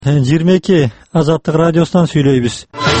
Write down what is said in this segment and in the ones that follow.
22 Азаттык радиосунан сүйлөйбүз.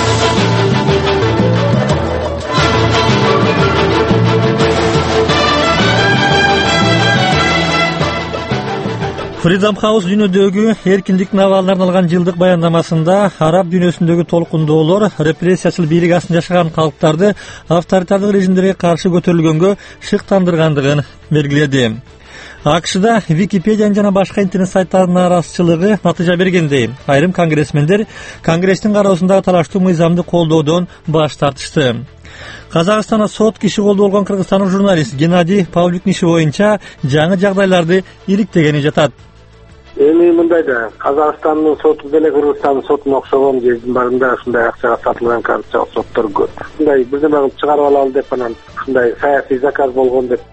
Freedom House дүйнөдөгү эркиндик навалына арналган жылдык баяндамасында араб дүйнөсүндөгү толкундоолор репрессиячыл бийлик астында жашаган калктарды авторитардык режимдерге каршы көтөрүлгөнгө шыктандыргандыгын белгиледи. АКШда Википедиянын жана башка интернет сайттардын аракчылыгы натыйжа бергендей, айрым конгрессмендер Конгресстин кароосундагы талаштуу мыйзамды колдоодон баш тартышты. Казакстанда сот киши колдоо болгон кыргызстандык журналист Геннадий Павлюктун иши боюнча жаңы жагдайларды иликтегени жатат. Эми мындай да, Казакстандын соту деле Кыргызстандын сотуна окшогон жердин баарында ушундай акчага сатылган коррупциялык соттор көп. Мындай бирдеме кылып чыгарып алалы деп анан ушундай саясий заказ болгон деп.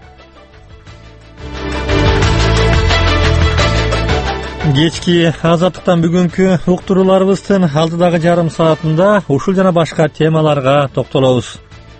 Кечки Азаттыктан бүгүнкү уктурууларыбыздын алдыдагы жарым саатында ушул жана башка темаларга токтолобуз.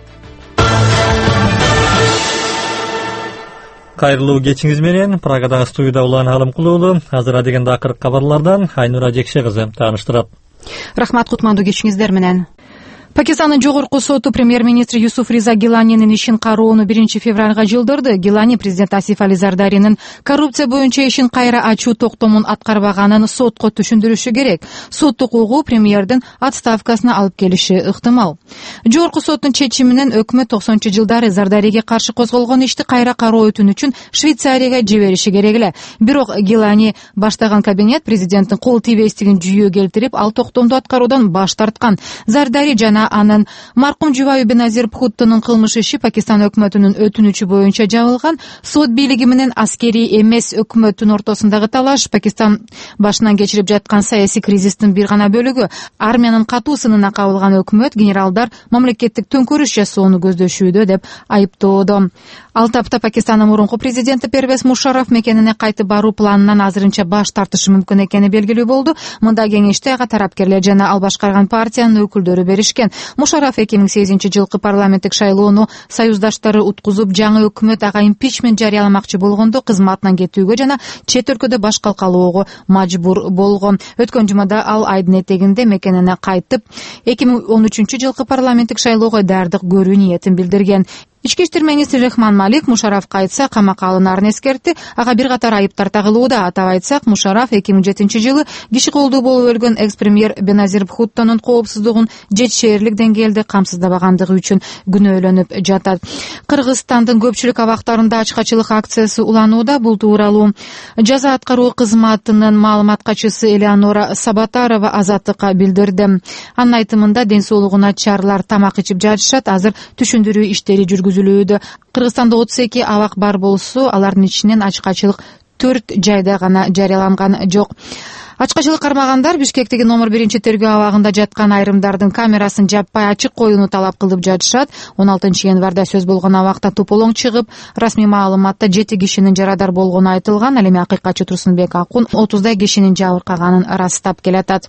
Кайрылуу кечиңиз менен Прагадагы студияда Улан Алымкулуу, азыр дегенде акыркы кабарлардан Айнура Жекше кызы тааныштырат. Рахмат, кутмандуу кечиңиздер менен. Пакистандын жогорку соту премьер-министр Юсуф Риза Гиланинин ишин кароону 1-февралга жылдырды. Гилани президент Асиф Али Зардаринин коррупция боюнча ишин кайра ачуу токтомун аткарбаганын сотко түшүндүрүшү керек. Соттук угуу премьердин отставкасына алып келиши ыктымал. Жогорку соттун чечиминен өкмөт 90-жылдары Зардариге каршы козголгон ишти кайра кароо өтүнүчүн Швейцарияга жибериши керек эле. Бирок Гилани баштаган кабинет президенттин кол тийбестигин жүйө келтирип, ал токтомду аткаруудан баш тарткан. Зардари жана анын маркум жубайы Беназир Бхуттонун кылмыш иши Пакистан өкмөтүнүн өтүнүчү боюнча жабылган. Сот бийлиги менен аскерий эмес өкмөттүн ортосундагы талаш Пакистан башынан кечирип жаткан саясий кризистин бир гана бөлүгү. Армиянын катуу сынына кабылган өкмөт генералдар мамлекеттик төңкөрүш жасоону көздөшүүдө деп айыптоодо. Ал тапта Пакистандын мурунку президенти Первез Мушарраф мекенине кайтып баруу планынан азырынча баш тартышы мүмкүн экени белгилүү болду. Мында кеңешти ага тарапкерлер жана ал башкарган партиянын өкүлдөрү беришкен. Мушарраф 2008-жылкы парламенттик шайлоону союздаштары уткузуп, жаңы өкмөт ага импичмент жарыяламакчы болгондо кызматынан кетүүгө жана чет өлкөдө баш калкалоого мажбур болгон. Өткөн жумада ал айдын этегинде мекенине кайтып, 2013-жылкы парламенттик шайлоого даярдык көрүү ниетин билдирген. Ички иштер министри Рахман Малик Мушарраф кайтса камакка алынарын эскертти. Ага бир катар айыптар тагылууда. Атап айтсак, Мушарраф 2007-жылы киши колдуу болуп өлгөн экс-премьер Беназир Бхуттонун коопсуздугун жетишээрлик деңгээлде камсыздабагандыгы үчүн күнөөлөнүп жатат. Кыргызстандын көпчүлүк абактарында ачкачылык акциясы уланууда. Бул тууралуу жаза аткаруу кызматынын маалымат катчысы Элеонора Сабатарова Азаттыкка билдирди. Анын айтымында ден соолугу начарлар тамак ичип жатышат. Азыр түшүндүрүү иштери Кыргызстанда 32 абак бар болсо, алардын ичинен ачкачылык 4 жайда гана жарыяланган жок. Ачкачылык кармагандар Бишкектеги номер 1-тергөө абагында жаткан айрымдардын камерасын жаппай ачык коюуну талап кылып жатышат. 16-январда сөз болгон абакта тополоң чыгып, расмий маалыматта 7 кишинин жарадар болгону айтылган. Ал эми акыйкатчы Турсунбек Акун 30 кишинин жабыркаганын ырастап келатат.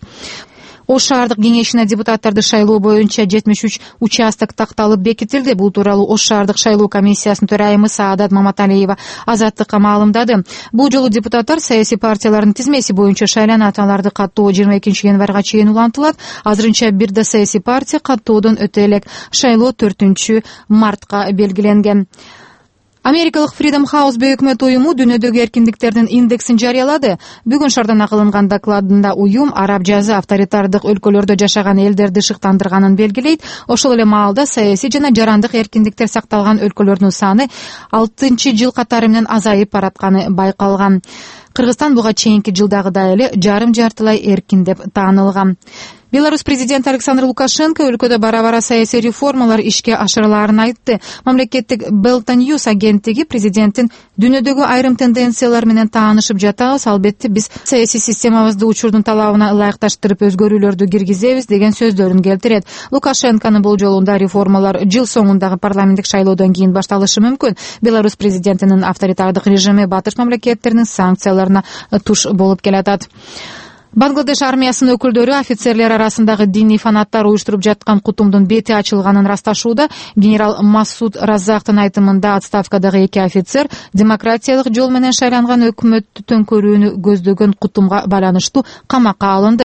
Ош шаардык кеңешине депутаттарды шайлоо боюнча 73 участок такталып бекитилди. Бул тууралуу Ош шаардык шайлоо комиссиясынын төрайымы Саадат Маматалиева Азаттыкка маалымдады. Бул жолу депутаттар саясий партиялардын тизмеси боюнча шайланат. Аларды каттоо 22-январга чейин улантылат. Азырынча бир да саясий партия каттоодон өтө элек. Шайлоо 4-мартка белгиленген. Америкалык Freedom House бейөкмөт уюму дүйнөдөгү эркиндиктердин индексин жарыялады. Бүгүн шардана кылынган докладында уюм араб жазы авторитардык өлкөлөрдө жашаган элдерди шыктандырганын белгилейт. Ошол эле маалда саясий жана жарандык эркиндиктер сакталган өлкөлөрдүн саны 6-жыл катары менен азайып баратканы байкалган. Кыргызстан буга чейинки жылдагыдай эле жарым-жартылай эркин деп таанылган. Беларусь президенти Александр Лукашенко өлкөдө бара-бара саясий реформалар ишке ашырыларын айтты. Мамлекеттик Belta News агенттиги президенттин дүйнөдөгү айрым тенденциялар менен таанышып жатабыз, албетте биз саясий системабызды учурдун талабына ылайыкташтырып өзгөрүүлөрдү киргизебиз деген сөздөрүн келтирет. Лукашенконун болжолунда реформалар жыл соңундагы парламенттик шайлоодон кийин башталышы мүмкүн. Беларусь президентинин авторитардык режими батыш мамлекеттеринин санкцияларына туш болуп келатат. Бангладеш армиясынын өкүлдөрү офицерлер арасындагы диний фанаттар уюштуруп жаткан кутумдун бети ачылганын ырасташууда. Генерал Масуд Разактын айтымында отставкадагы 2 офицер демократиялык жол менен шайланган өкмөттү төңкөрүүнү көздөгөн кутумга байланыштуу камакка алынды.